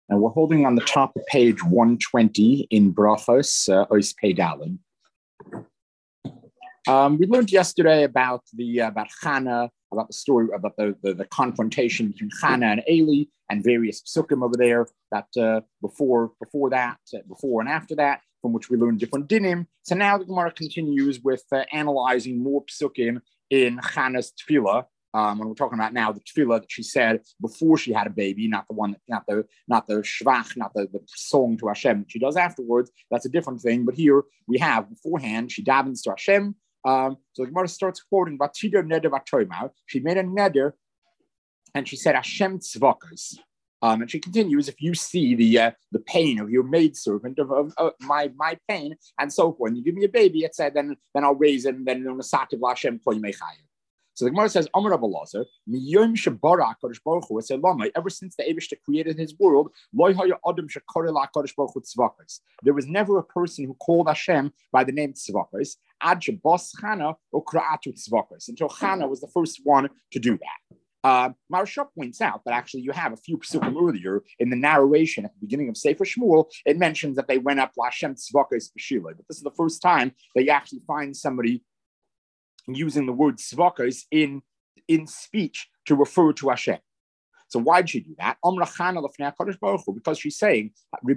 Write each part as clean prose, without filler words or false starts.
And we're holding on the top of page 120 in Brachos, Ois Pei Daled. We learned yesterday about Chana, about the story, about the confrontation between Chana and Eli, and various psukim over there. That before and after that, from which we learned different dinim. So now the Gemara continues with analyzing more psukim in Chana's tefillah. And we're talking about now the tefillah that she said before she had a baby, not the one, not the shvach, not the song to Hashem that she does afterwards. That's a different thing. But here we have beforehand, she davens to Hashem. So the Gemara starts quoting Batida Neder Vatoimau. She made a neder, and she said Hashem tzvakas. And she continues, if you see the pain of your maidservant, of my pain, and so forth, and you give me a baby, it said, then I'll raise him, then Nasativ Hashem Kol Yimei Chayim. So the Gemara says, Amar Rabbi Elazar, Miyom Shebara Kadosh Baruch Hu, it said, ever since the Eibishter created his world, Lo Haya Adam Shekore La Kadosh Baruch Hu Tzvakas. There was never a person who called Hashem by the name Tzvakas, Ad Shebas Chana or Kra'atu Tzvakas, until Chana was the first one to do that. Maharsha points out that actually you have a few psukim earlier in the narration at the beginning of Sefer Shmuel, it mentions that they went up La Hashem Tzvakas B'Shila, but this is the first time that you actually find somebody using the word tzvakas in speech to refer to Hashem. So why did she do that? Because she's saying,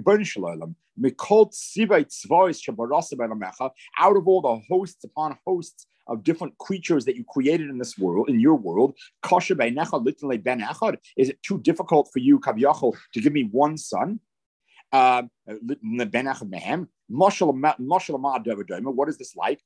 out of all the hosts upon hosts of different creatures that you created in this world, in your world, is it too difficult for you, Kaviyachol, to give me one son? What is this like?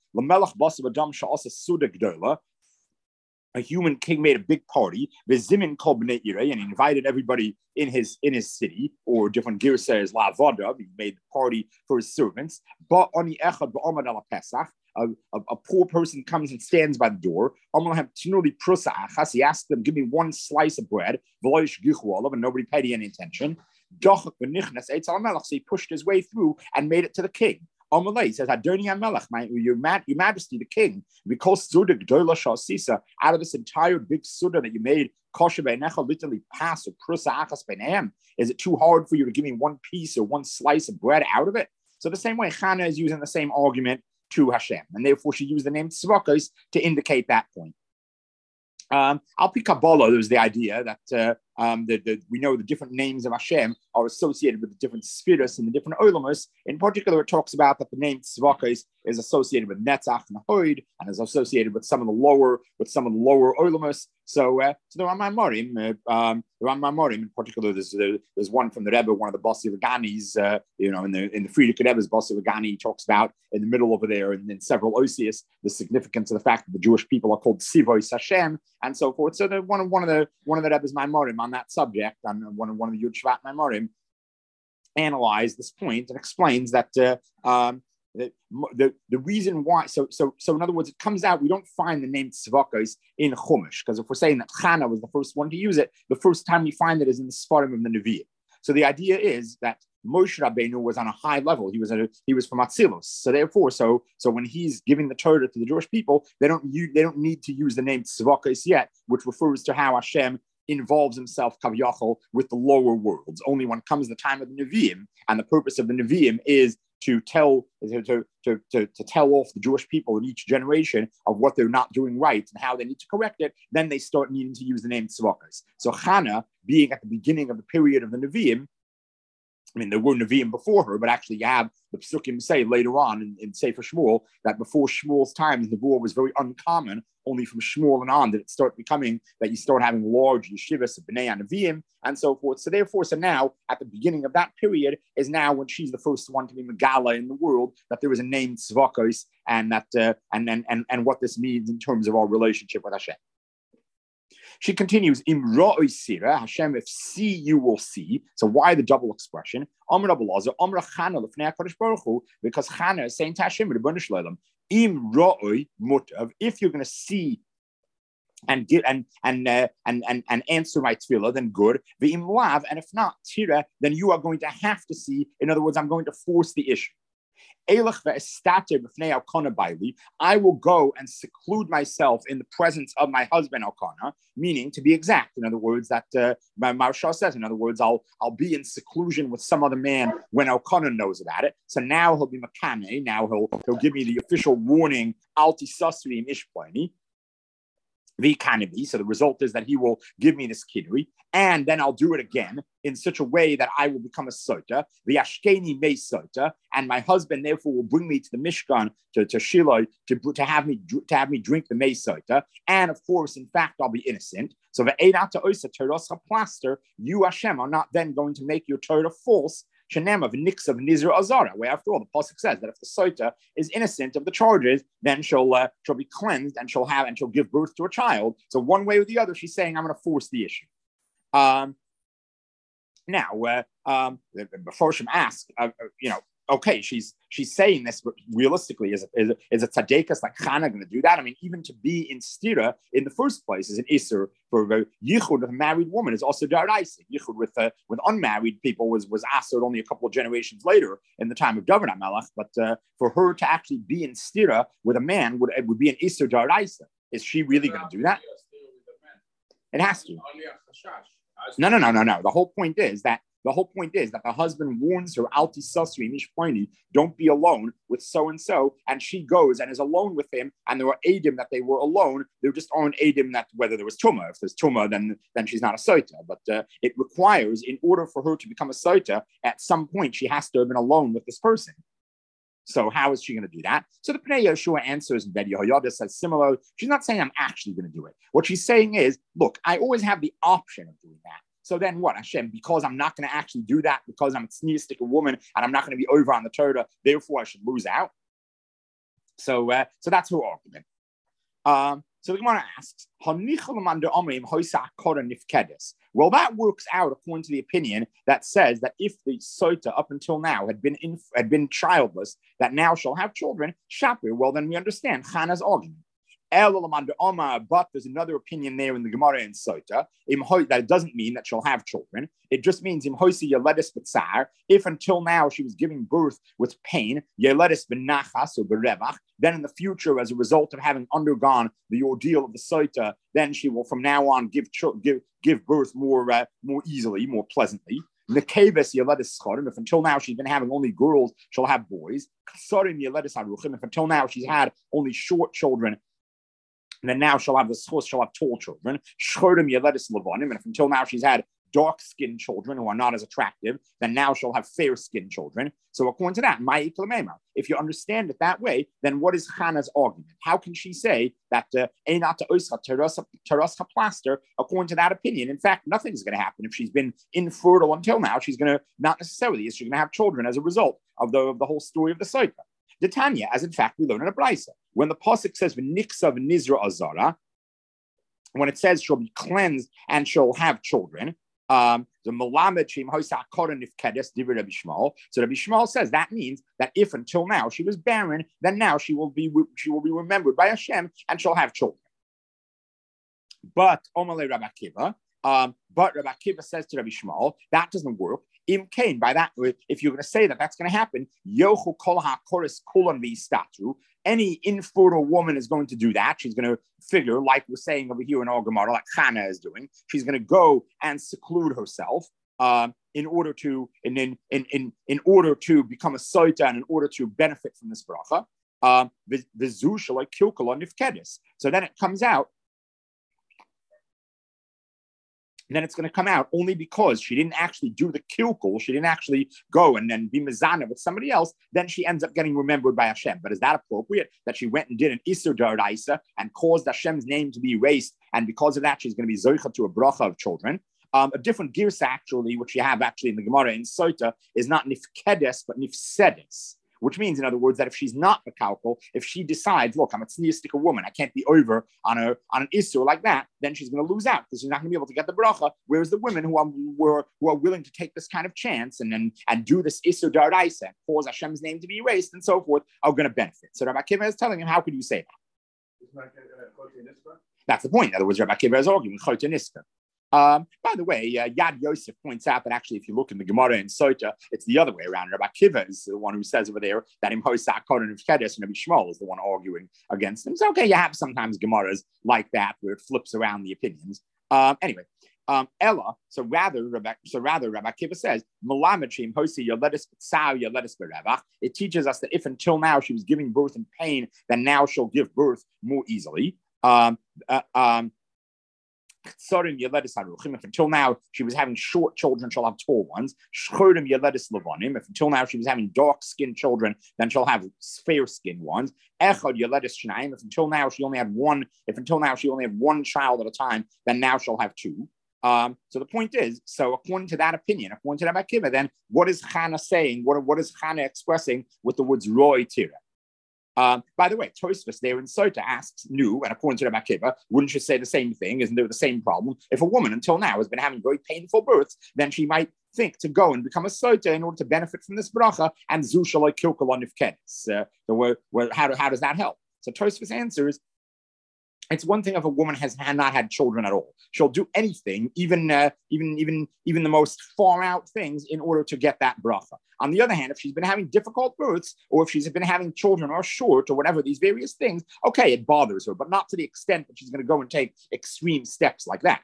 A human king made a big party, and invited everybody in his city, or different girsas la'avoda. He made the party for his servants. But on the echad ba'amad ala Pesach, a poor person comes and stands by the door. He asked them, give me one slice of bread, and nobody paid any attention. So he pushed his way through and made it to the king. He says, your majesty, the king, because out of this entire big suda that you made, literally pass or prusa achas b'neim, is it too hard for you to give me one piece or one slice of bread out of it? So the same way Chana is using the same argument to Hashem, and therefore she used the name tzvakas to indicate that point. Al Pi Kabbalah, there's the idea that we know the different names of Hashem are associated with the different spheres and the different olamas. In particular, it talks about that the name Tzvakas is associated with Netzach and Hoid, and is associated with some of the lower olamas. So the Rambam Marim, in particular, there's one from the Rebbe, one of the Basi Vaganis, in the Frierdiker Rebbe's Basi Vagani, talks about in the middle over there, and in several Osius, the significance of the fact that the Jewish people are called Sivois Hashem, and so forth. So one of the Rebbe's Maimorim on that subject, on one of the Yud Shvat Maimorim, analyzed this point and explains that the reason why. So in other words, it comes out we don't find the name Tzvakas in Chumash, because if we're saying that Chana was the first one to use it, the first time we find it is in the Sfarim of the Nevi'im. So the idea is that Moshe Rabbeinu was on a high level. He was from Atzilus. So therefore, so when he's giving the Torah to the Jewish people, they don't need to use the name Tzvakas yet, which refers to how Hashem involves himself Kaviyachol with the lower worlds. Only when comes the time of the Nevi'im, and the purpose of the Nevi'im is to tell off the Jewish people in each generation of what they're not doing right and how they need to correct it, then they start needing to use the name Tzvakas. So Chana, being at the beginning of the period of the Nevi'im, I mean, there were Nevi'im before her, but actually you have the Psukim say later on in Sefer Shmuel that before Shmuel's time, the Nebuah was very uncommon. Only from Shmuel and on did it start becoming that you start having large yeshivas of Bnei Nevi'im and so forth. So therefore, now at the beginning of that period is now when she's the first one to be Megala in the world that there is a name Tzvakos, and that and what this means in terms of our relationship with Hashem. She continues, Im ra'oi sira, Hashem, if see, you will see. So why the double expression? Amr Rabbi Elazar, Amr Chana l'fnei HaKadosh Baruch Hu, because Chana is saying to Hashem, Rebbeinu Shalom, Im ra'oi mutav, if you're going to see and give and answer my tefillah, then good. V'im lav, and if not, tira, then you are going to have to see. In other words, I'm going to force the issue. I will go and seclude myself in the presence of my husband Elkanah, meaning to be exact. In other words, that my Maharsha says, in other words, I'll be in seclusion with some other man when Elkanah knows about it. So now he'll be makane. Now he'll give me the official warning, alti sasri mishplani. So the result is that he will give me this kidui, and then I'll do it again in such a way that I will become a sota, the ashkeni me sota, and my husband therefore will bring me to the Mishkan to Shiloh to have me drink the me sota, and of course, in fact, I'll be innocent. So the Eidata Oisa Torah plaster, you Hashem are not then going to make your Torah false. Shenem of Nix of Nizra Azara, where after all the pasuk says that if the sota is innocent of the charges, then she'll be cleansed and she'll give birth to a child. So one way or the other, she's saying I'm going to force the issue. Now, the Meforshim ask, okay, she's saying this, but realistically, is a tzaddikas like Chana going to do that? I mean, even to be in stira in the first place is an isser for a yichud with a married woman is also daraisa. Yichud with unmarried people was asur only a couple of generations later in the time of David HaMelech, but for her to actually be in stira with a man would be an isser daraisa. Is she really going to do that? It has to. No. The whole point is that the husband warns her, Alti Sasri Mishpoini, don't be alone with so-and-so, and she goes and is alone with him, and there are Adim that they were alone. There just aren't Adim that whether there was Tumah. If there's Tumah, then she's not a Sota. But it requires, in order for her to become a Sota, at some point she has to have been alone with this person. So how is she going to do that? So the Pnei Yeshua answers, and Ben Yehoyada says similar. She's not saying I'm actually going to do it. What she's saying is, look, I always have the option of doing that. So then what, Hashem, because I'm not going to actually do that, because I'm a tzniistic woman and I'm not going to be over on the Torah, therefore I should lose out. So that's her argument. So the Gemara asks, well, that works out according to the opinion that says that if the sota up until now had been childless, that now she'll have children, Shapir, well, then we understand Chana's argument. But there's another opinion there in the Gemara in Sota that it doesn't mean that she'll have children. It just means if until now she was giving birth with pain, then in the future, as a result of having undergone the ordeal of the Sota, then she will from now on give birth more easily, more pleasantly. If until now she's been having only girls, she'll have boys. If until now she's had only short children, and then now she'll have tall children. And if until now she's had dark-skinned children who are not as attractive, then now she'll have fair-skinned children. So according to that, if you understand it that way, then what is Chana's argument? How can she say that plaster? According to that opinion, in fact, nothing's going to happen if she's been infertile until now. She's going to not necessarily. She's going to have children as a result of the whole story of the Sota. The Tanya, as in fact we learn in a brisa, when the pasuk says v'niksav nizra azara, when it says she'll be cleansed and she'll have children, the melamed shim hoisa koran nifkedes divrei Rabbi Shmuel. So Rabbi Shmuel says that means that if until now she was barren, then now she will be remembered by Hashem and she'll have children. But Omalei Rabbi Akiva, Rabbi Akiva says to Rabbi Shmuel that doesn't work. Imkain, by that, if you're going to say that that's going to happen, Yochu kol ha'koris kulan v'istatu. Any infertile woman is going to do that. She's going to figure, like we're saying over here in our Gemara, like Chana is doing. She's going to go and seclude herself in order to become a soita and in order to benefit from this bracha. So then it comes out. And then it's going to come out only because she didn't actually do the kilkul, she didn't actually go and then be mezana with somebody else, then she ends up getting remembered by Hashem. But is that appropriate that she went and did an Isser Daraisa and caused Hashem's name to be erased, and because of that she's going to be zoicha to a bracha of children? A different girsa actually, which you have actually in the Gemara in Sota, is not nifkedes but nifsedes. Which means, in other words, that if she's not a kalkul, if she decides, look, I'm a tzniistic woman, I can't be over on an issur like that, then she's going to lose out because she's not going to be able to get the bracha. Whereas the women who are willing to take this kind of chance and do this issur daraisa and cause Hashem's name to be erased and so forth are going to benefit. So Rabbi Akiva is telling him, how could you say that? That's the point. In other words, Rabbi Akiva is arguing choteniska. By the way, Yad Yosef points out that actually, if you look in the Gemara in Sota, it's the other way around. Rabbi Akiva is the one who says over there that Imhosa Koden of Kedes and Rabbi Shmuel is the one arguing against him. So, okay, you have sometimes Gemaras like that where it flips around the opinions. Anyway, Ella. So rather, Rabbi Akiva says, "Malamatrim hosi yoledis b'tzau yoledis b'revach." It teaches us that if until now she was giving birth in pain, then now she'll give birth more easily. If until now she was having short children, she'll have tall ones. If until now she was having dark-skinned children, then she'll have fair-skinned ones. If until now she only had one, child at a time, then now she'll have two. So the point is, so according to that opinion, according to Rabbi Akiva, then what is Chana saying? What is Chana expressing with the words Roy Tira? By the way, Tosfos there in Sota asks, and according to Rabbi Akiva, wouldn't you say the same thing? Isn't there the same problem? If a woman until now has been having very painful births, then she might think to go and become a Sota in order to benefit from this bracha, and Zushalai Kilkalon Ifkedis. How does that help? So Tosfos answers, it's one thing if a woman has not had children at all. She'll do anything, even the most far out things, in order to get that bracha. On the other hand, if she's been having difficult births, or if she's been having children or short, or whatever, these various things, okay, it bothers her, but not to the extent that she's going to go and take extreme steps like that.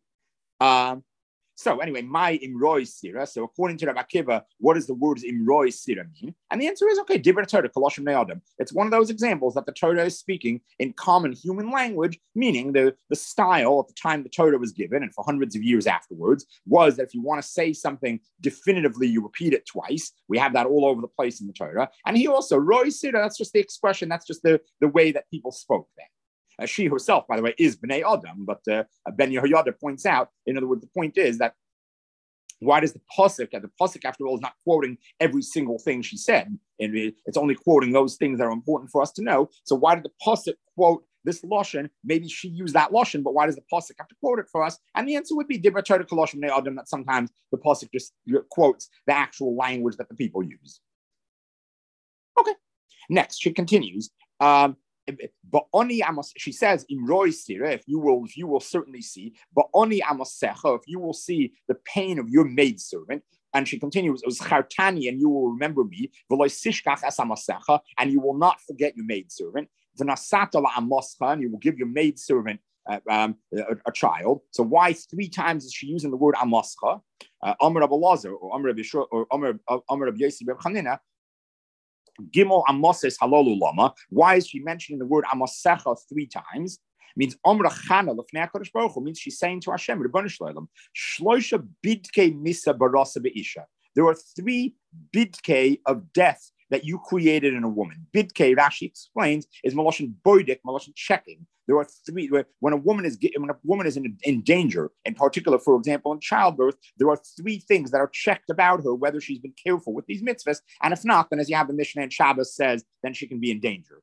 So anyway, my imroi sira. So according to Rabbi Akiva, what does the words imroi sira mean? And the answer is, okay, dibra Torah, koloshim ne'adam. It's one of those examples that the Torah is speaking in common human language, meaning the style at the time the Torah was given, and for hundreds of years afterwards, was that if you want to say something definitively, you repeat it twice. We have that all over the place in the Torah. And he also, roi sira, that's just the expression, that's just the way that people spoke then. She herself, by the way, is Bnei Adam, but Ben Yehoyada points out, in other words, the point is that why does the Pasuk, after all, is not quoting every single thing she said, and it's only quoting those things that are important for us to know. So why did the Pasuk quote this Lashon? Maybe she used that Lashon, but why does the Pasuk have to quote it for us? And the answer would be Dibra Torah Koloshim Bnei Adam, that sometimes the Pasuk just quotes the actual language that the people use. Okay. Next, she continues. But she says, if you will certainly see, but if you will see the pain of your maidservant. And she continues, and you will remember me, and you will not forget your maidservant, and you will give your maidservant a child. So why 3 times is she using the word amascha? Amr Rabbi Elazar or Amr Rabbi Yeshua or Amr Rabbi Yossi Bar Chanina. Gimel Amoses Halolu Lama. Why is she mentioning the word Amasecha 3 times? Means Amra Chana Lefnei HaKadosh Baruch Hu, means she's saying to Hashem, Rebbeinu Shloim, Shloisha Bidkei Misa Barasa Be'isha. There are 3 bidkei of death that you created in a woman. Bidkei, Rashi explains, is Maloshin Boidik, Maloshin checking. There are 3. When a woman is in danger, in particular, for example, in childbirth, there are 3 things that are checked about her, whether she's been careful with these mitzvahs, and if not, then as you have the Mishnah in Shabbos says, then she can be in danger.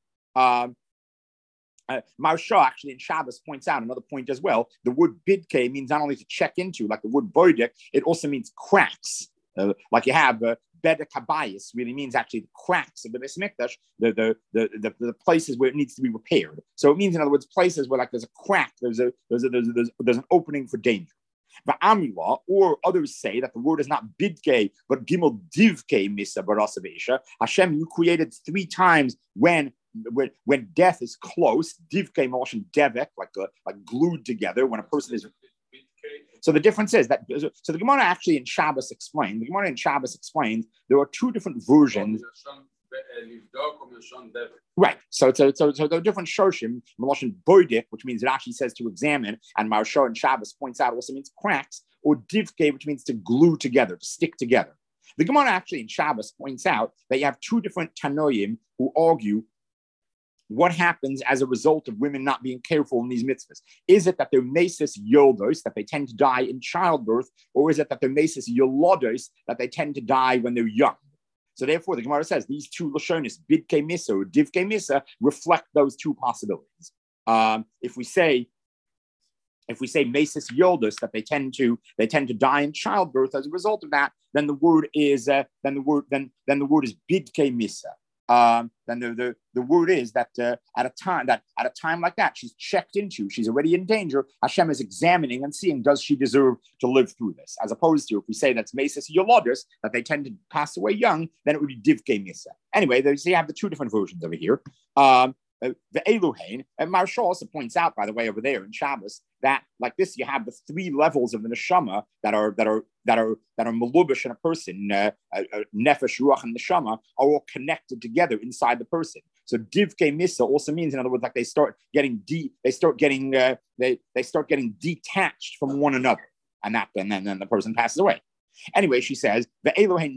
Marsha actually in Shabbos points out another point as well. The word bidke means not only to check into, like the word boidik, it also means cracks. Like you have Beda Kabayis really means actually the cracks of the Beis Mikdash, the places where it needs to be repaired. So it means, in other words, places where like there's a crack, there's an opening for danger. Va'amila, or others say that the word is not bidke, but gimel divke misa barasa veisha. Hashem, you created 3 times when death is close. Divke motion devek, like glued together when a person is. So the difference is that, so the Gemara actually in Shabbos explains, there are 2 different versions. Right. So there are different shoshim, Meloshin Boidik, which means it actually says to examine, and Marsha in Shabbos points out also means cracks, or Divke, which means to glue together, to stick together. The Gemara actually in Shabbos points out that you have 2 different Tanoim who argue what happens as a result of women not being careful in these mitzvahs. Is it that they're mesis yoldos, that they tend to die in childbirth, or is it that they're mesis yolodos, that they tend to die when they're young? So therefore, the Gemara says these 2 lashonis, bidke misa or divke misa, reflect those 2 possibilities. If we say mesis yoldos, that they tend to die in childbirth as a result of that, then the word is bidke misa. then the word is that at a time like that, she's checked into, she's already in danger. Hashem is examining and seeing, does she deserve to live through this? As opposed to if we say that's mesis yolodis, that they tend to pass away young, then it would be divke misa. Anyway, you have the two different versions over here. The Eluhain, and Maharsha also points out, by the way, over there in Shabbos, that like this, you have the three levels of the neshama that are melubish in a person. Nefesh, ruach, and neshama are all connected together inside the person. So divke misa also means, in other words, like they start getting detached from one another, and then the person passes away. Anyway, she says, so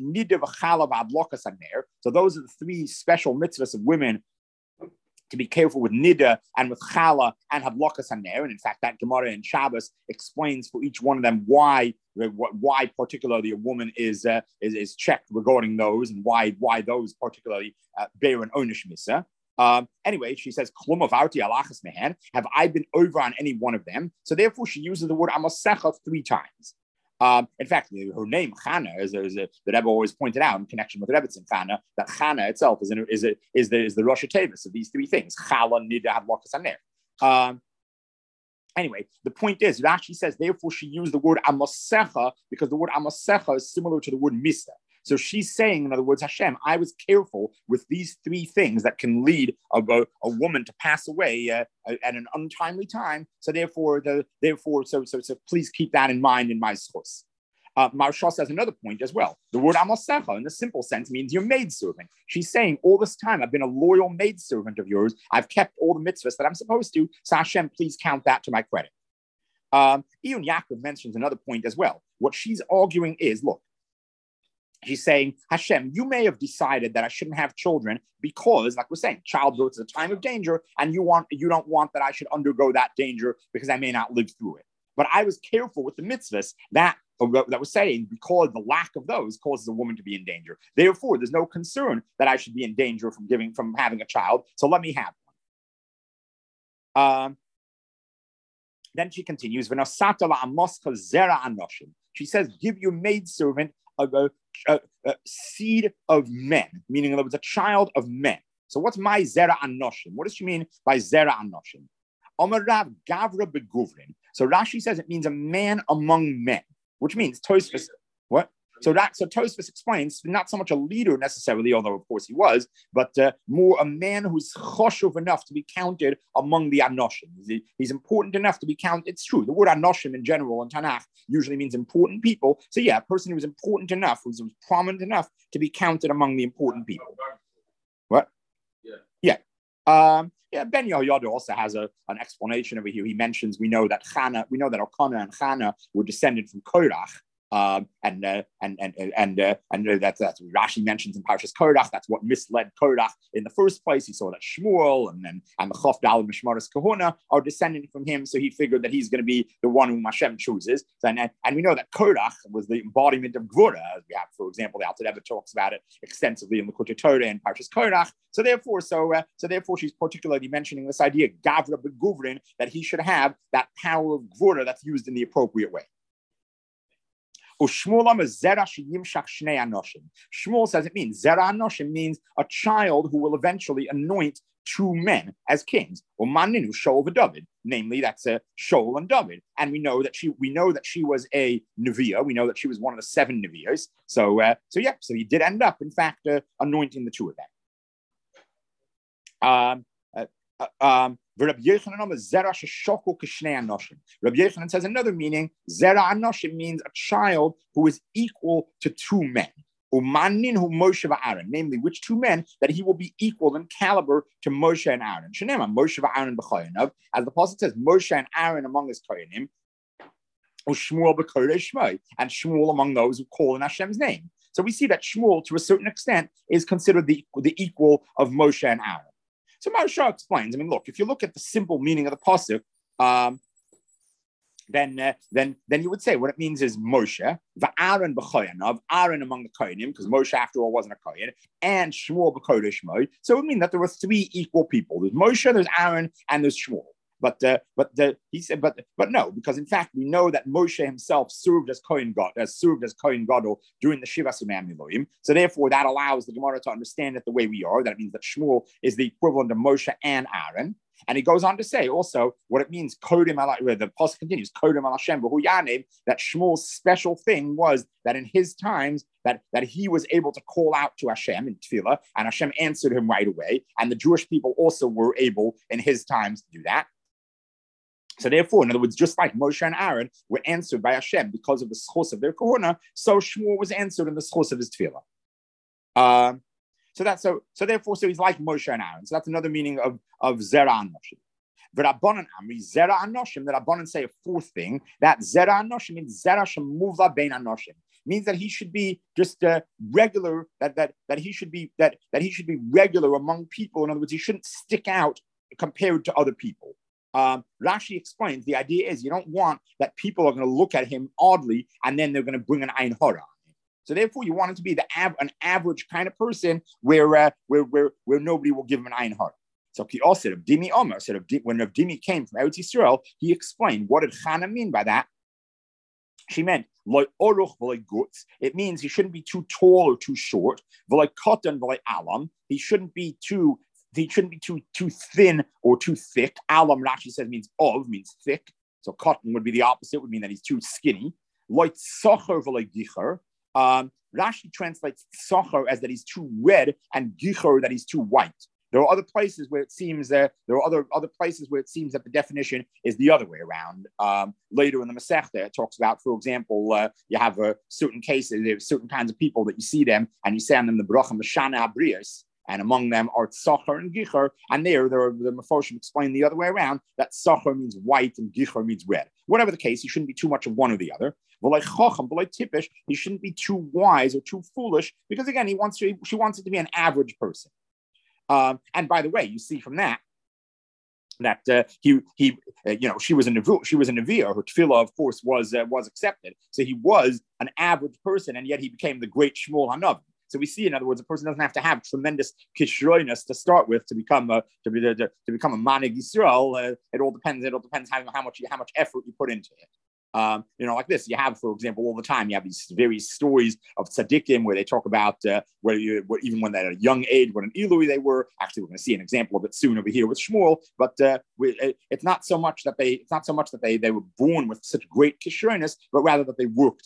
those are the three special mitzvahs of women to be careful with nida and with chala and hadlokas haner. And in fact, that Gemara in Shabbos explains for each one of them why particularly a woman is checked regarding those, and why those particularly bear an onish misa. Anyway, she says, have I been over on any one of them? So therefore, she uses the word amasecha 3 times. In fact, her name Chana is the Rebbe always pointed out in connection with Rebbetzin Chana, that Chana itself is the Rosh Hashanah of these 3 things: Chala, Nida, Hadlokas, Haner. Anyway, the point is, Rashi says, therefore she used the word amasecha because the word amasecha is similar to the word misa. So she's saying, in other words, Hashem, I was careful with these 3 things that can lead a woman to pass away at an untimely time. So therefore, please keep that in mind in my source. Maharsha says another point as well. The word amasecha, in the simple sense, means your maidservant. She's saying, all this time, I've been a loyal maidservant of yours. I've kept all the mitzvahs that I'm supposed to. So Hashem, please count that to my credit. Iyun Yaakov mentions another point as well. What she's arguing is, look, she's saying, Hashem, you may have decided that I shouldn't have children because, like we're saying, childbirth is a time of danger, and you don't want that I should undergo that danger because I may not live through it. But I was careful with the mitzvahs that was saying, because the lack of those causes a woman to be in danger. Therefore, there's no concern that I should be in danger from having a child. So let me have one. Then she continues, she says, give your maidservant a seed of men, meaning in other words, a child of men. So what's my zera anoshim? What does she mean by zera anoshim? Omarav gavra beguvrin. So Rashi says it means a man among men, which means Tosfos. What? So Tosfos explains not so much a leader necessarily, although of course he was, but more a man who's choshuv enough to be counted among the anoshim. He's important enough to be counted. It's true. The word anoshim in general in Tanakh usually means important people. So yeah, a person who's important enough, who's prominent enough to be counted among the important people. What? Yeah. Ben Yehoyada also has an explanation over here. He mentions we know that Elkanah and Chana were descended from Korach. And that's what Rashi mentions in Parshas Korach. That's what misled Korach in the first place. He saw that Shmuel and the Chofdal Mishmaris Kahuna are descending from him, so he figured that he's going to be the one whom Hashem chooses. And we know that Korach was the embodiment of Gvura, as we have, for example, the Alter Rebbe talks about it extensively in the Likutei Torah and Parshas Korach. So therefore, she's particularly mentioning this idea, Gavra Beguvrin, that he should have that power of Gvura that's used in the appropriate way. Shmuel says it means Zera Anoshim means a child who will eventually anoint 2 men as kings, or Maninu Shaul David. Namely, that's Shaul and David, and we know that she was a Neviah. We know that she was one of the 7 Neviahs. So he did end up, in fact, anointing the 2 of them. Rabbi Yochanan says another meaning. Zera Anoshim means a child who is equal to 2 men. Namely, which 2 men? That he will be equal in caliber to Moshe and Aaron. As the Apostle says, Moshe and Aaron among his kohanim, or Shmuel b'korei Shmoi, and Shmuel among those who call in Hashem's name. So we see that Shmuel, to a certain extent, is considered the equal of Moshe and Aaron. So Maharsha explains, look, if you look at the simple meaning of the pasuk, then you would say what it means is Moshe, Aaron b'choyanav, Aaron among the kohanim, because Moshe, after all, wasn't a kohen, and Shmuel b'korei Shmoi. So it would mean that there were 3 equal people. There's Moshe, there's Aaron, and there's Shmuel. he said, but no, because in fact we know that Moshe himself served as Kohen Gadol during the Shiva Simam Elohim. So therefore, that allows the Gemara to understand it the way we are. That means that Shmuel is the equivalent of Moshe and Aaron. And he goes on to say also what it means, where the pasuk continues, Kodem al Hashem b'hu yanev, that Shmuel's special thing was that in his times that he was able to call out to Hashem in tefillah, and Hashem answered him right away. And the Jewish people also were able in his times to do that. So therefore, in other words, just like Moshe and Aaron were answered by Hashem because of the schos of their kahuna, so Shmuel was answered in the schos of his tefillah. So therefore, he's like Moshe and Aaron. So that's another meaning of Zera Anoshim. V'Rabbanan Amri Zera Anoshim. The Rabbanan say a fourth thing, that Zera Anoshim means Zera Shemuvla Bein Anoshim, means that he should be just regular. That he should be regular among people. In other words, he shouldn't stick out compared to other people. Rashi explains the idea is you don't want that people are going to look at him oddly and then they're going to bring an Ein Hara. So therefore, you want him to be an average kind of person where nobody will give him an Ein Hara. So he also said of Dimi Omer, when Rav Dimi came from Eretz Yisrael, he explained what did Chana mean by that. She meant loy oruch v'loy gutz. It means he shouldn't be too tall or too short. V'loy kotan v'loy alam. He shouldn't be too thin or too thick. Alam, Rashi says, means thick. So cotton would be the opposite, would mean that he's too skinny. Loy tzocher v'loy gicher. Rashi translates tzocher as that he's too red and gicher that he's too white. There are other places where it seems that the definition is the other way around. Later in the Masechta, it talks about, for example, you have certain cases, there's certain kinds of people that you see them and you say on them the bracha Mashana Abrius, and among them are Tzachar and Gicher, and the Mefoshim explain the other way around, that Tzachar means white and Gicher means red. Whatever the case, he shouldn't be too much of one or the other. He shouldn't be too wise or too foolish, because again, she wants it to be an average person. And by the way, you see from that she was a Neviah. Her tefillah, of course, was accepted. So he was an average person, and yet he became the great Shmuel Hanavi. So we see, in other words, a person doesn't have to have tremendous kishroinus to start with to become a manig Yisrael. It all depends how much effort you put into it. Like this, you have, for example, all the time, you have these various stories of tzaddikim where they talk about even when they're at a young age, what an Eloi they were. Actually, we're going to see an example of it soon over here with Shmuel. But it's not so much that they were born with such great kishroinus, but rather that they worked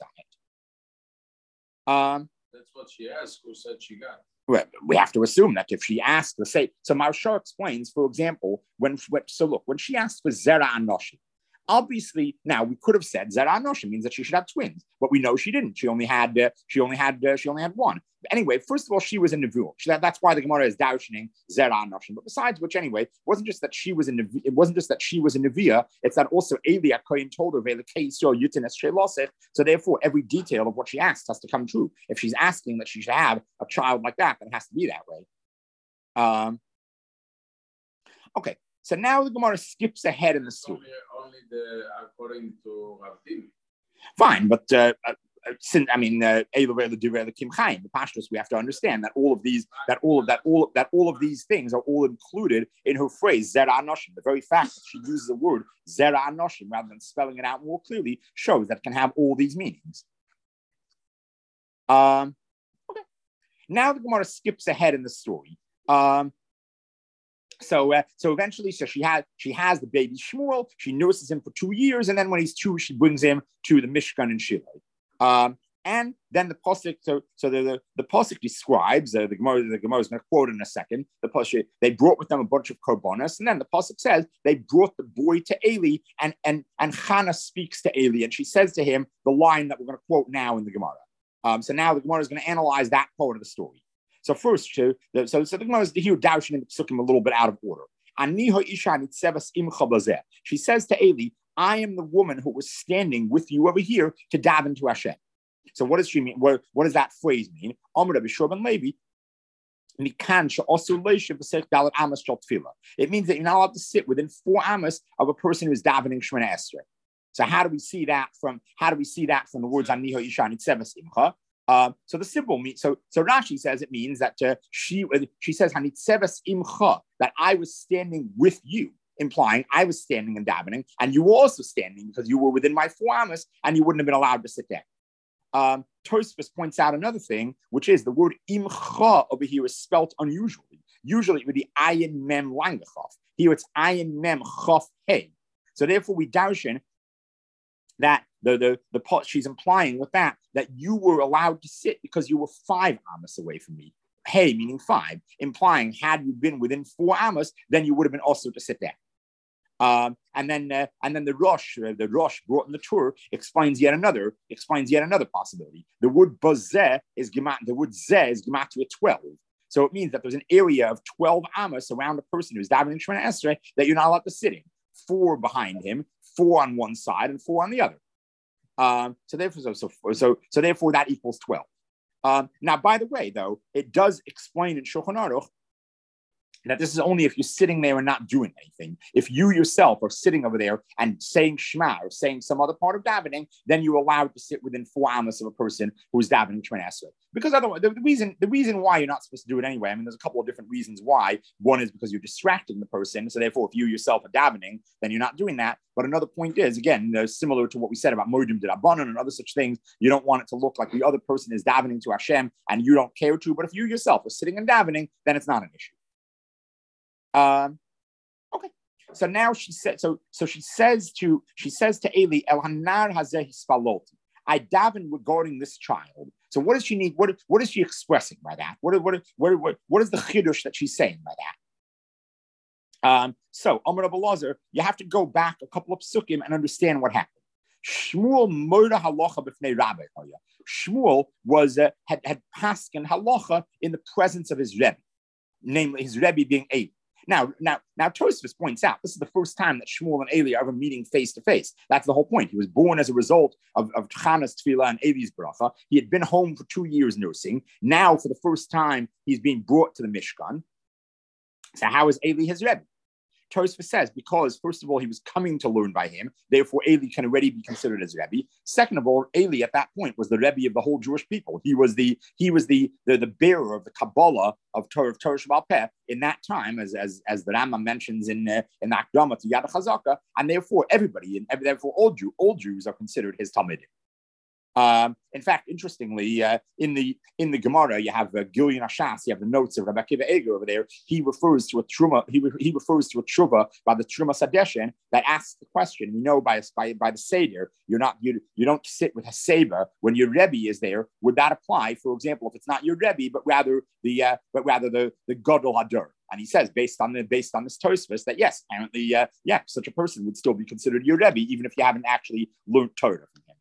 on it. That's what she asked. Who said she got? Well, we have to assume that if she asked to say, so Maharsha explains, for example, when she asked for Zera Anoshim, obviously, now we could have said Zera Anoshim means that she should have twins, but we know she didn't. She only had one. But anyway, first of all, she was a Nevuah. That's why the Gemara is darshaning Zera Anoshim. But besides which, anyway, it wasn't just that she was a Neviah. It's that also Eli HaKohen told her so therefore, every detail of what she asked has to come true. If she's asking that she should have a child like that, then it has to be that way. Okay. So now the Gemara skips ahead in the story. Only according to Rav Dimi. Fine, but the Pashtus, we have to understand that all of these things are all included in her phrase Zera Anoshim. The very fact that she uses the word Zera Anoshim rather than spelling it out more clearly shows that it can have all these meanings. Okay. Now the Gemara skips ahead in the story. So eventually, she has the baby Shmuel. She nurses him for 2 years, and then when he's 2, she brings him to the Mishkan in Shiloh. And then the pasuk. So the pasuk describes the Gemara is going to quote in a second. The pasuk, they brought with them a bunch of korbanos, and then the pasuk says they brought the boy to Eli, and Hannah speaks to Eli, and she says to him the line that we're going to quote now in the Gemara. So now the Gemara is going to analyze that part of the story. So first, so the Gemara is here darshaning the psukim a little bit out of order. She says to Eli, I am the woman who was standing with you over here to daven to Hashem. So what does she mean? What does that phrase mean? It means that you're not allowed to sit within 4 amas of a person who is davening Shemona Esrei. So how do we see that from the words Aniha Isha Nitzevas Imcha? So the symbol means so Rashi says it means that she says Hanitzevas Imcha, that I was standing with you. implying I was standing and davening, and you were also standing because you were within my 4 amos, and you wouldn't have been allowed to sit down. Tosfos points out another thing, which is the word imcha over here is spelt unusually. Usually it would be ayin mem langachaf. Here it's ayin mem chaf hey. So therefore we darshan that the pot she's implying with that you were allowed to sit because you were 5 amos away from me. Hey, meaning 5, implying had you been within 4 amos, then you would have been also to sit down. And then the Rosh brought in the Torah explains yet another possibility. The word bazeh is gematria 12. So it means that there's an area of 12 amos around a person who's davening Shemona Esrei that you're not allowed to sit in. 4 behind him, 4 on one side, and 4 on the other. So therefore that equals 12. Now, by the way, though, it does explain in Shulchan Aruch that this is only if you're sitting there and not doing anything. If you yourself are sitting over there and saying Shema or saying some other part of davening, then you're allowed to sit within 4 amos of a person who's davening Shemona Esrei. Because otherwise, the reason why you're not supposed to do it anyway, I mean, there's a couple of different reasons why. One is because you're distracting the person. So therefore, if you yourself are davening, then you're not doing that. But another point is, again, similar to what we said about Moedim D'Rabbanan and other such things, you don't want it to look like the other person is davening to Hashem and you don't care to. But if you yourself are sitting and davening, then it's not an issue. Okay. So now she said. So she says to Eli, El Hanar Hazeh Hispaloti. I daven regarding this child. So what does she need? What is she expressing by that? What is the chiddush that she's saying by that? So Amar Rabbi Elazar, you have to go back a couple of psukim and understand what happened. Shmuel murder halacha b'fnei Rabbi. Shmuel was had paskin halacha in the presence of his rebbe, namely his rebbe being Eli. Now, Tosfos points out this is the first time that Shmuel and Eli are ever meeting face to face. That's the whole point. He was born as a result of Chana's tefillah and Eli's bracha. He had been home for 2 years nursing. Now, for the first time, he's being brought to the Mishkan. So, how is Eli his rebbe? Tosfos says because first of all he was coming to learn by him, therefore Eli can already be considered as Rebbe. Second of all, Eli at that point was the Rebbe of the whole Jewish people. He was the bearer of the Kabbalah of Torah Sheba'al Peh in that time, as the Rambam mentions in the Akdama to Yad HaChazaka, and therefore everybody and therefore all Jews are considered his Talmidim. In fact, interestingly, in the Gemara, you have Gilyon HaShas, you have the notes of Rabbi Akiva Eger over there. He refers to a truma. He refers to a tshuva by the Truma Sadeshin that asks the question. We know by the Seder, you don't sit with a Seba when your Rebbe is there. Would that apply, for example, if it's not your Rebbe, but rather the Gadol Hadar? And he says, based on this Tosfos, that yes, apparently, such a person would still be considered your Rebbe, even if you haven't actually learned Torah from him.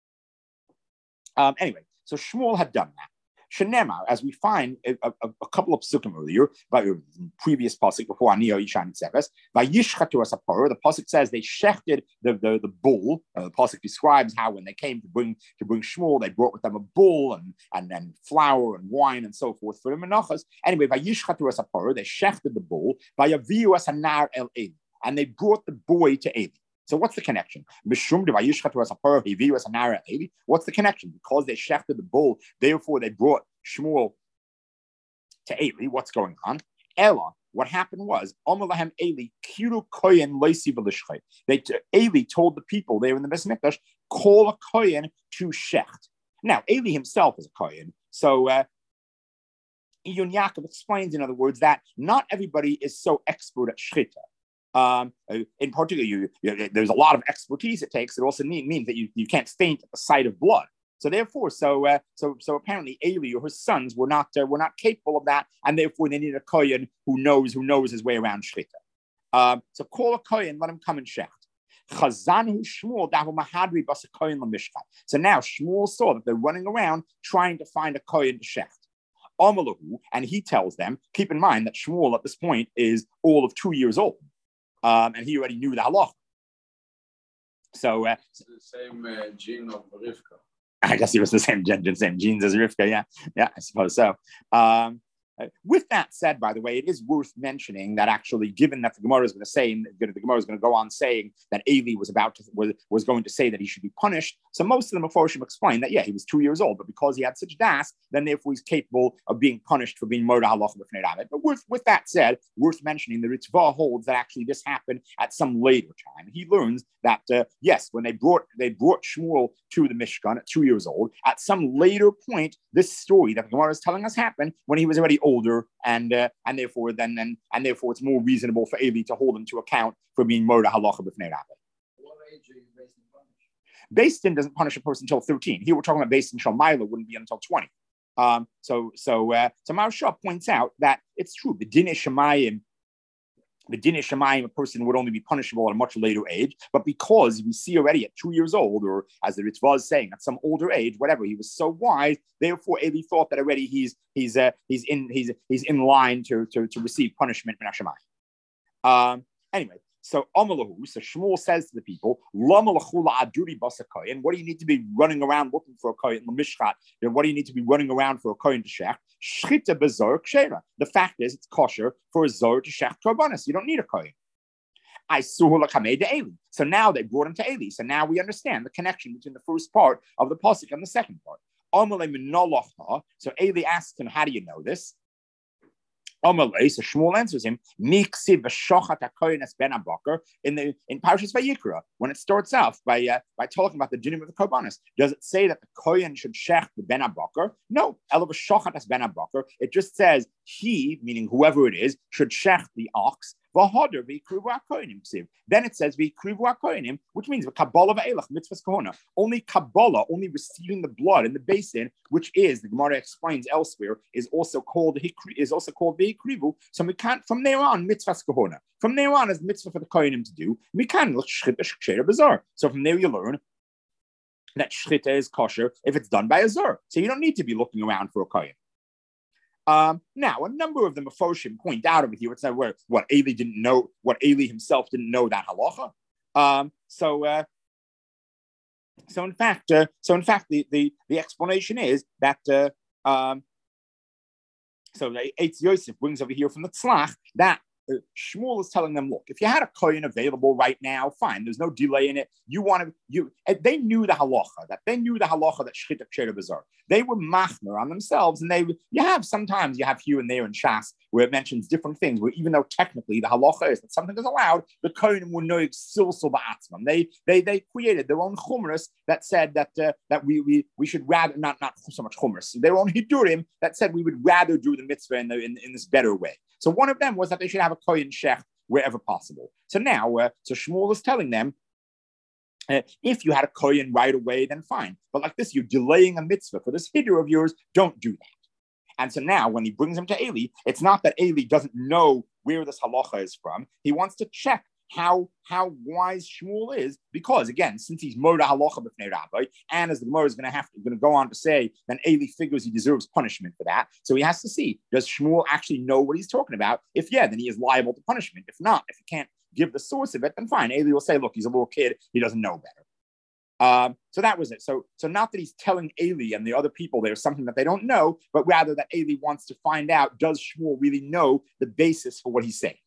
Anyway, so Shmuel had done that. Shenemar, as we find a couple of psukim earlier, by previous pasuk before Aniyo Yishan Tzefes, Vayishchatu Asapor, the pasuk says they shechted the bull. The pasuk describes how when they came to bring Shmuel, they brought with them a bull and flour and wine and so forth for the menachas. Anyway, Vayishchatu Asapor, they shechted the bull. Vayaviu Asanar El Eli, and they brought the boy to Eli. So what's the connection? What's the connection? Because they shechted the bull, therefore they brought Shmuel to Eli. What's going on? Ella, what happened was, Eli told the people there in the Beis Mikdash, call a kohen to shecht. Now, Eli himself is a kohen. So Iyun Yaakov explains, in other words, that not everybody is so expert at shechita. In particular, there's a lot of expertise it takes. It also means that you can't faint at the sight of blood. So therefore, so apparently Eli or his sons were not capable of that, and therefore they needed a kohen who knows his way around shechita. So call a kohen, let him come and shecht. So now Shmuel saw that they're running around trying to find a kohen to shecht. And he tells them, keep in mind that Shmuel at this point is all of 2 years old. And he already knew the halach. So it's the same gene of Rivka. I guess he was the same genes as Rivka. Yeah, I suppose so. With that said, by the way, it is worth mentioning that actually, given that the Gemara is going to say, the Gemara is going to go on saying that Eli was going to say that he should be punished. So most of the Meforshim explain that, yeah, he was 2 years old, but because he had such das, then therefore he's capable of being punished for being murder halacha b'fnei Rabbi. But with that said, worth mentioning, the Ritva holds that actually this happened at some later time. He learns that yes, when they brought Shmuel to the Mishkan at 2 years old, at some later point, this story that the Gemara is telling us happened when he was already older, and therefore it's more reasonable for Eli to hold him to account for being murder halacha b'fnei Rabbi. What age are you based on punish? Beis Din doesn't punish a person until 13. Here we're talking about Beis Din Shalmaila wouldn't be until 20. So Maharsha points out that it's true. The Din Shemayim, a person would only be punishable at a much later age, but because we see already at 2 years old, or as the Ritva is saying, at some older age, whatever, he was so wise. Therefore, Eli thought that already he's in line to receive punishment from Hashemayim. Anyway. So Shmuel says to the people, what do you need to be running around looking for a kohen? What do you need to be running around for a kohen to shech? Shchita bezor kshera. The fact is, it's kosher for a zor to shech korbanos. You don't need a kohen. So now they brought him to Eli. So now we understand the connection between the first part of the pasuk and the second part. So Eli asks him, how do you know this? So Shmuel answers him, in Parshas Vayikra, when it starts off by talking about the dinim of the korbanos. Does it say that the kohen should shech the ben abakar? No, it just says he, meaning whoever it is, should shech the ox. Then it says which means only Kabbalah, only receiving the blood in the basin, which is, the Gemara explains elsewhere, is also called v'ikrivu. So we can't, from there on, mitzvahs kahona. From there on is mitzvah for the kohenim to do. We can't look shchita shchera bazar. So from there you learn that shchita is kosher if it's done by a zar. So you don't need to be looking around for a kohen. Now, a number of the Meforshim point out over here, it's not where what Eli didn't know, what Eli himself didn't know that halacha. So in fact, the explanation is that so the Eitz Yosef brings over here from the Tzlach that Shmuel is telling them, look, if you had a kohen available right now, fine. There's no delay in it. They knew the halacha that shchita kshera bazar. They were machmer on themselves, and sometimes you have here and there in Shas where it mentions different things. Where even though technically the halacha is that something is allowed, the kohen will know silsul ba'atzmam. They created their own chumras that said that we should rather not so much chumras. Their own hidurim that said we would rather do the mitzvah in this better way. So one of them was that they should have a kohen shech wherever possible. So now, so Shmuel is telling them, if you had a kohen right away, then fine. But like this, you're delaying a mitzvah for this hidur of yours. Don't do that. And so now, when he brings him to Eli, it's not that Eli doesn't know where this halacha is from. He wants to check how wise Shmuel is, because again, since he's murder halacha b'fnei Rabbi, and as the Gemara is going to go on to say, then Eli figures he deserves punishment for that. So he has to see, does Shmuel actually know what he's talking about? If yeah, then he is liable to punishment. If not, if he can't give the source of it, then fine. Eli will say, look, he's a little kid, he doesn't know better. So that was it. So not that he's telling Eli and the other people there's something that they don't know, but rather that Eli wants to find out, does Shmuel really know the basis for what he's saying?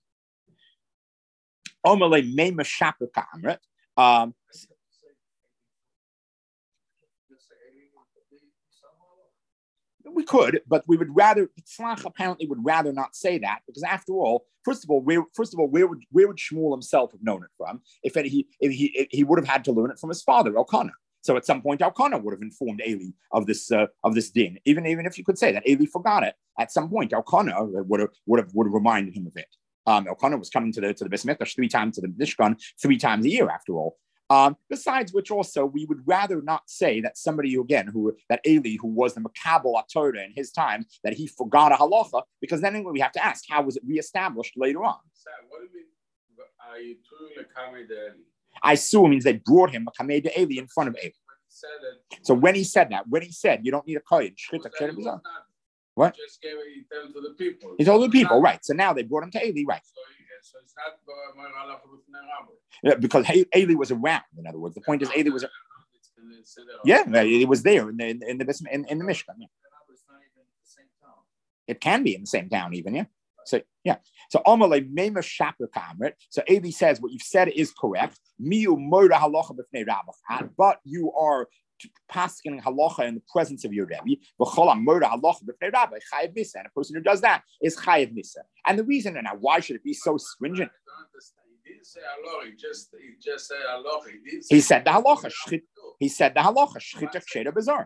We could, but we would rather. Tzlach apparently would rather not say that, because after all, first of all, where would Shmuel himself have known it from? If he would have had to learn it from his father, Elkanah. So at some point, Elkanah would have informed Eli of this din. Even if you could say that Eli forgot it, at some point Elkanah would have reminded him of it. Elkanah was coming to the Beis Mikdash 3 times, to the Mishkan 3 times a year, after all. Besides which, also we would rather not say that somebody that Eli, who was the Makabel Torah in his time, that he forgot a halacha, because then we have to ask, how was it reestablished later on? What do you mean? I assume means they brought him Kamei de Eli in front of Eli. So when he said you don't need a kohen, what? He told to the people. He told the people, right? So now they brought him to Eli, right? So it's not yeah, because Eli was around. In other words, the point is Eli was. Yeah, it was there in the Mishkan. Yeah. It can be in the same town, even, yeah. So yeah. So Amalei Mema Shaper Kamret. So Eli says what you've said is correct. Miu Murda Halacha B'fnei Rabbah, but you are pasking halacha in the presence of your Rebbe. V'cholam Murda Halacha B'fnei Rabbah Chayav Misa, and a person who does that is Chayav Misa. And the reason, and now why should it be so stringent? He didn't say halacha. He just said halacha. He said the halacha. He said the halacha. Shchita Ksheira Bazar.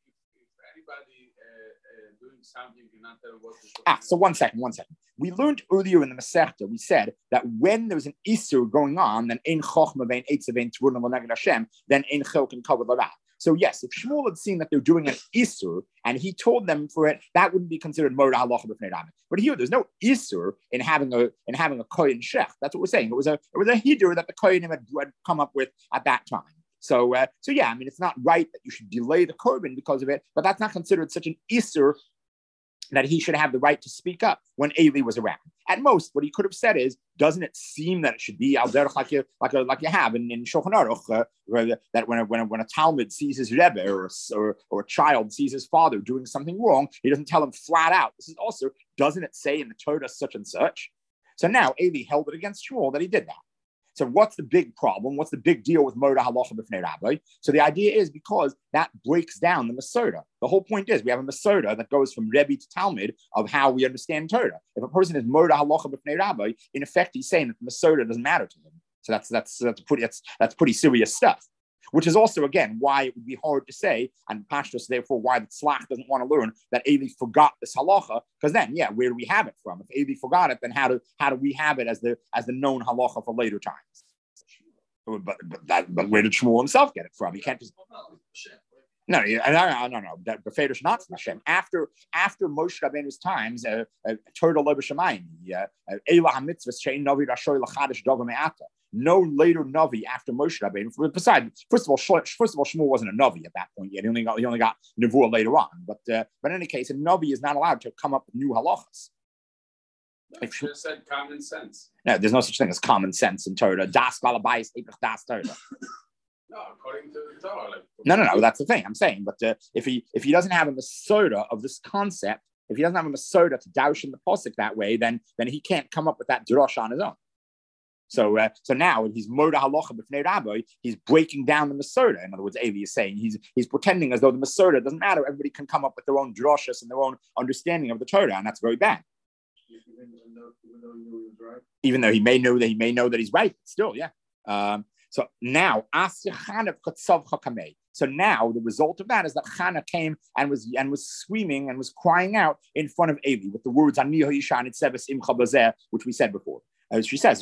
So one second. We learned earlier in the Masechta, we said that when there was an Isur going on, then ein chochma vein eitzav vein tvurim l'neged Hashem, then ein chilk and kavod l'ra. So yes, if Shmuel had seen that they're doing an Isur and he told them for it, that wouldn't be considered murder halacha b'fnei Rabbi. But here, there's no Isur in having a kohen shech. That's what we're saying. It was a hidur that the kohenim had come up with at that time. So yeah, I mean, it's not right that you should delay the korban because of it, but that's not considered such an Isur that he should have the right to speak up when Eli was around. At most, what he could have said is, doesn't it seem that it should be al derech like you have in Shulchan Aruch, that when a Talmud sees his Rebbe or a child sees his father doing something wrong, he doesn't tell him flat out. This is also, doesn't it say in the Torah such and such? So now Eli held it against Shmuel that he did that. So what's the big problem? What's the big deal with Murda Halacha B'fnei Rabbi? So the idea is because that breaks down the Masorah. The whole point is we have a Masorah that goes from Rebbe to Talmud of how we understand Torah. If a person is Murda Halacha B'fnei Rabbi, in effect he's saying that the Masorah doesn't matter to him. So that's pretty serious stuff. Which is also, again, why it would be hard to say, and Pashtus, therefore, why the Tzlach doesn't want to learn that Eli forgot this halacha, because then, yeah, where do we have it from? If Eli forgot it, then how do we have it as the known halacha for later times? But where did Shmuel himself get it from? He can't just... No. That Beferish not from Hashem. After Moshe Rabbeinu's times, Torah lo b'shamayim, Eila hamitzvahs she'ein navi rashoy l'chadash davar me'ata. No later Navi after Moshe Rabbeinu. Besides, first of all, Shmuel wasn't a Navi at that point yet. He only got Nevuah later on. But in any case, a Navi is not allowed to come up with new halachas. You just said common sense. No, there's no such thing as common sense in Torah. Das balabais epich das Torah. No, according to the Torah. No. That's the thing I'm saying. But if he doesn't have a Masorah of this concept, if he doesn't have a Masorah to douche in the pasuk that way, then he can't come up with that drasha on his own. So now when he's Murda Halacha B'fnei Rabbi, he's breaking down the Masorah. In other words, Eli is saying he's pretending as though the Masorah doesn't matter. Everybody can come up with their own drashas and their own understanding of the Torah, and that's very bad. Even though he may know that he's right, but still, yeah. So now, so now the result of that is that Chana came and was screaming and was crying out in front of Eli with the words which we said before. She says,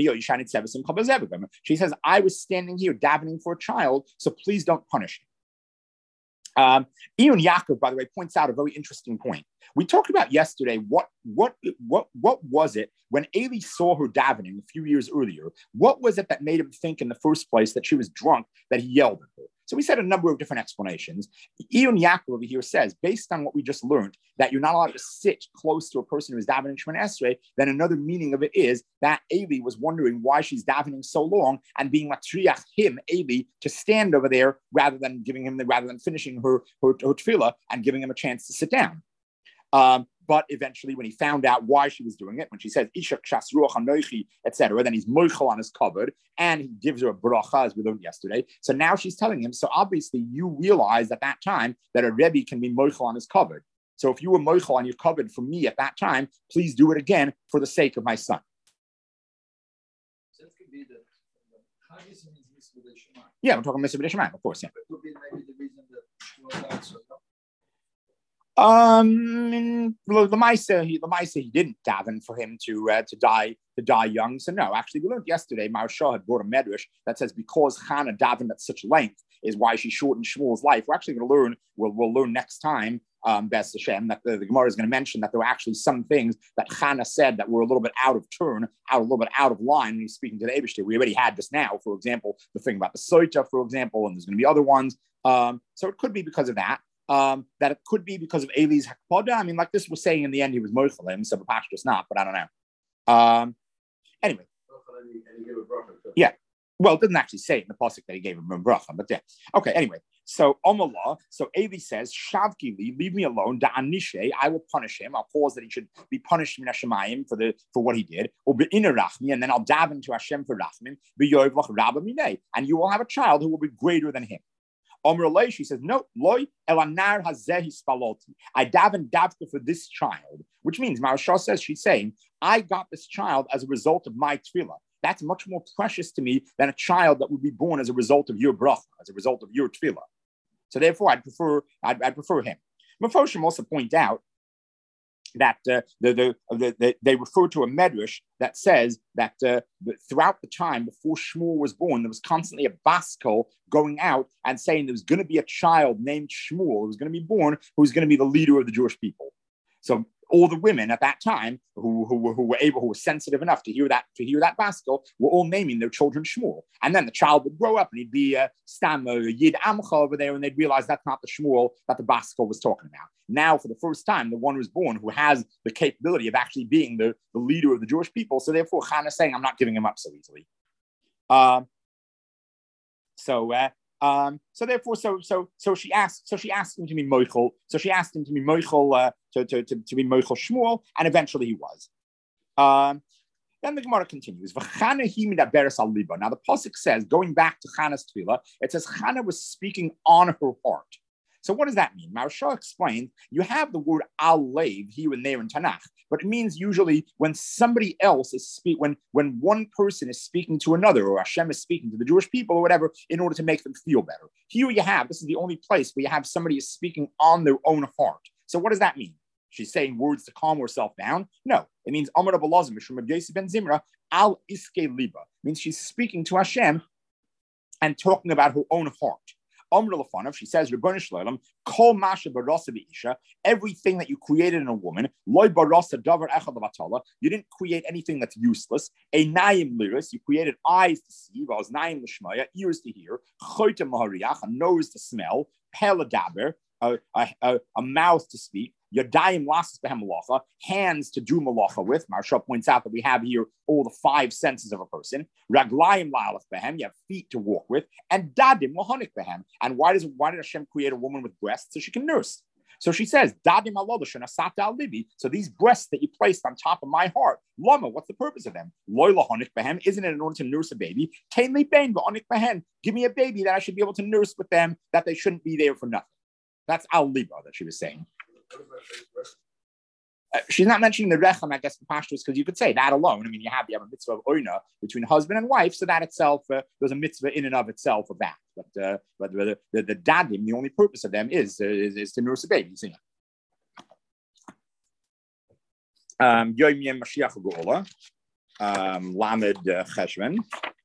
she says, I was standing here davening for a child, so please don't punish me. Ian Yaakov, by the way, points out a very interesting point. We talked about yesterday what was it when Eli saw her davening a few years earlier? What was it that made him think in the first place that she was drunk, that he yelled at her? So we said a number of different explanations. Ian Yaakov over here says, based on what we just learned, that you're not allowed to sit close to a person who is davening Shemona Esrei, then another meaning of it is that Eli was wondering why she's davening so long and being matriach him, Eli, to stand over there rather than finishing her tefillah and giving him a chance to sit down. But eventually, when he found out why she was doing it, when she says "Isha kshas ruach anochi," etc., then he's moichel on his cupboard, and he gives her a bracha, as we learned yesterday. So now she's telling him. So obviously, you realize at that time that a rebbe can be moichel on his cupboard. So if you were moichel on your cupboard for me at that time, please do it again for the sake of my son. So it could be that yeah, we're talking Mitzvah B'Shemaim, of course. Yeah. It could be maybe the reason that she was answered. Lamaisa, he didn't daven for him to die young. So no, actually, we learned yesterday. Maharsha had brought a medrash that says because Hannah davened at such length is why she shortened Shmuel's life. We're actually going to learn. We'll learn next time. Best Hashem, that the Gemara is going to mention that there were actually some things that Hannah said that were a little bit out of turn, a little bit out of line when he's speaking to the Eibishter. We already had this now, for example, the thing about the Soita, for example, and there's going to be other ones. So it could be because of that. That it could be because of Eli's hakpada. I mean, like this was saying in the end, he was moichelim, so Bapashtus not, but I don't know. Anyway. Yeah. Well, it doesn't actually say in the pasuk that he gave him a bracha, but yeah. Okay, anyway. So Omallah, so Avi says, Shavkili, leave me alone, Da'anishe, I will punish him. I'll cause that he should be punished min Hashemayim for what he did. Or Be'inarachmi, and then I'll daven to Hashem for Rachmim, Be'yoivlach Rabba Minei, and you will have a child who will be greater than him. Omer she says, no, loy elanar hazehi spaloti. I daven davka for this child, which means Maharsha says she's saying, I got this child as a result of my tefillah. That's much more precious to me than a child that would be born as a result of your bracha, as a result of your tefillah. So therefore, I'd prefer him. Mephoshim also point out that they refer to a medrash that says that throughout the time before Shmuel was born, there was constantly a baskol going out and saying there was going to be a child named Shmuel who was going to be born, who was going to be the leader of the Jewish people. So all the women at that time who were sensitive enough to hear that baskol were all naming their children Shmuel. And then the child would grow up and he'd be Stam Yid Amcha over there, and they'd realize that's not the Shmuel that the baskol was talking about. Now, for the first time, the one who's born who has the capability of actually being the leader of the Jewish people. So therefore, Chana is saying, I'm not giving him up so easily. So therefore, she asked him to be Moichel. So she asked him to be Moichel, to be Moichel Shmuel, and eventually he was. Then the Gemara continues. Now the pasuk says, going back to Chana's tefillah, it says Chana was speaking on her heart. So what does that mean? Maharsha explained, you have the word al-lev here and there in Tanakh, but it means usually when somebody else is when one person is speaking to another, or Hashem is speaking to the Jewish people or whatever, in order to make them feel better. Here this is the only place where you have somebody is speaking on their own heart. So what does that mean? She's saying words to calm herself down? No, it means Amar Abelazim Mishum Yosef ben Zimra al iske liba. Means she's speaking to Hashem and talking about her own heart. She says, everything that you created in a woman, you didn't create anything that's useless. You created eyes to see, ears to hear, a nose to smell, a mouth to speak, Yadayim lasses behem malacha, hands to do malacha with. Maharsha points out that we have here all the 5 senses of a person. Raglayim la'alef behem, you have feet to walk with, and dadim lahanik behem. And why did Hashem create a woman with breasts? So she can nurse. So she says, dadim alodashon asata alibi. So these breasts that you placed on top of my heart, lama, what's the purpose of them? Loy lahanik behem, isn't it in order to nurse a baby? Tain li bein ba'anik behem, give me a baby that I should be able to nurse with them, that they shouldn't be there for nothing. That's al-liba that she was saying. She's not mentioning the rechem, I guess, the pashtus, because you could say that alone. I mean, you have a mitzvah of oina between husband and wife, so that itself, there's a mitzvah in and of itself of that. But the dadim, the only purpose of them is to nurse a baby. Yom Yem Mashiach Geula, Lamed Cheshvan.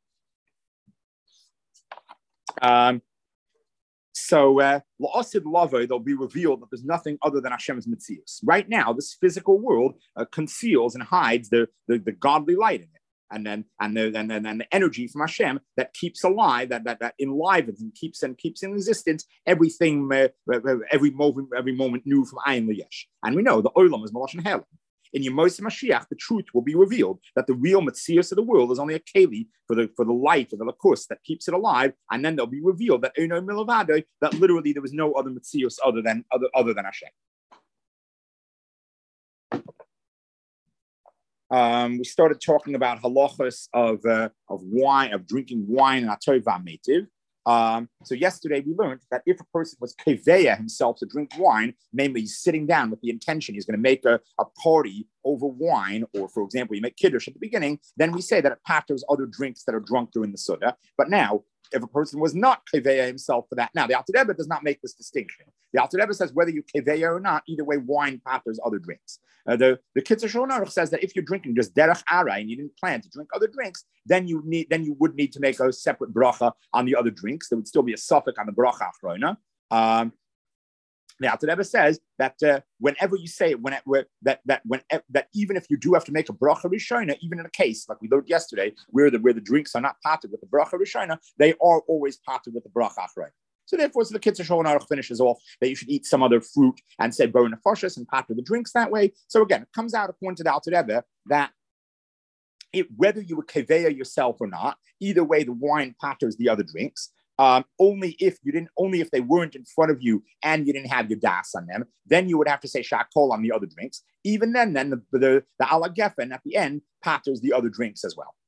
So, la'asid lavo, they'll be revealed that there's nothing other than Hashem's mitzius. Right now, this physical world conceals and hides the godly light in it, and the energy from Hashem that keeps alive, that enlivens and keeps in existence everything, every moment new from Ayin Liyesh. And we know the Olam is Malach and Helam. In Yemos Mashiach, the truth will be revealed that the real Metzius of the world is only a keli for the light of the lakus that keeps it alive, and then they'll be revealed that Uno Milavado, that literally there was no other Metzius other than Hashem. We started talking about halachas of wine, of drinking wine and atova metiv. So yesterday we learned that if a person was keveya himself to drink wine, namely he's sitting down with the intention he's going to make a party over wine, or for example, you make kiddush at the beginning, then we say that it patters other drinks that are drunk during the Suda. But now, if a person was not keveya himself for that, now the Alter Rebbe does not make this distinction. The Alter Rebbe says whether you keveya or not, either way, wine patters other drinks. The Kitzur Shulchan Aruch says that if you're drinking just derech arai and you didn't plan to drink other drinks, then you would need to make a separate bracha on the other drinks. There would still be a suffix on the bracha achrona. The Alter Rebbe says that whenever you say that even if you do have to make a bracha rishona, even in a case like we learned yesterday where the drinks are not patted with the bracha rishona, they are always patted with the bracha achrona. So therefore, the Kitzur Shulchan Aruch finishes off that you should eat some other fruit and say bar nefashos and patter the drinks that way. So again, it comes out according to the Alter Rebbe that whether you would keveya yourself or not, either way, the wine patters the other drinks. only if they weren't in front of you and you didn't have your das on them, then you would have to say shakol on the other drinks. Even then the ala gefen at the end patters the other drinks as well.